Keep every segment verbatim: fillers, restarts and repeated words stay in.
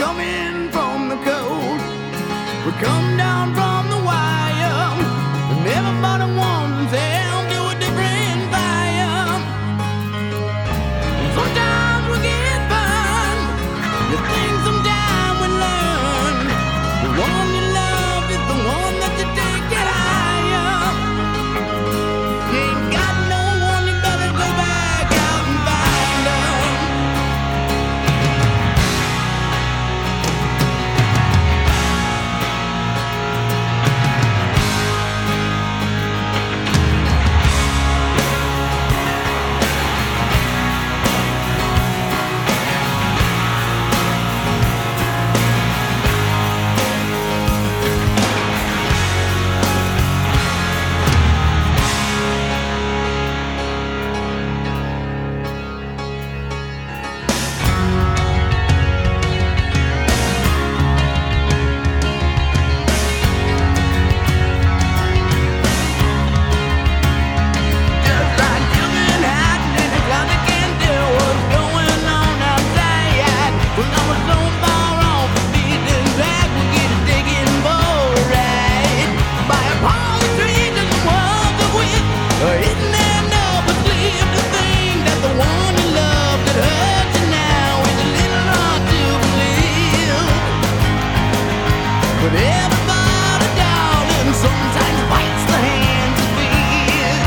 coming from the cold. We come down from the wire, and everybody wants them to a different fire. Sometimes we get burned. You think sometime we learn. The one you love is the one that you take it higher. You ain't got no one, you better go back out and find them. But everybody, darling, sometimes bites the hand that feeds.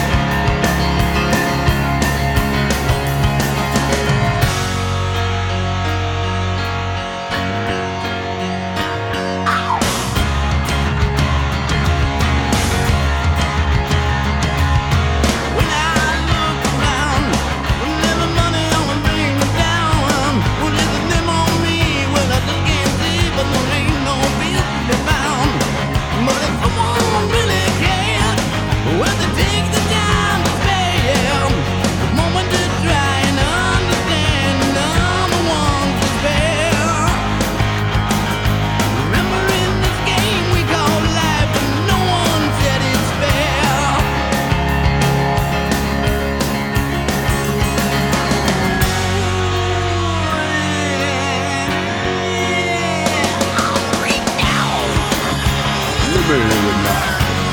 When I look around, when every money only brings me down, when there's them on me, well, I just can't see, but there ain't no business found. But if someone really cares, well, they take the time to spare the moment to try and understand, and I'm the one to spare. Remember in this game we call life, and no one said it's fair. Let me hear it now.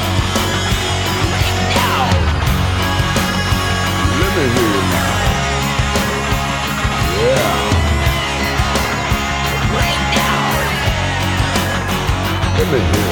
Let me hear it now. Yeah. Let me hear it.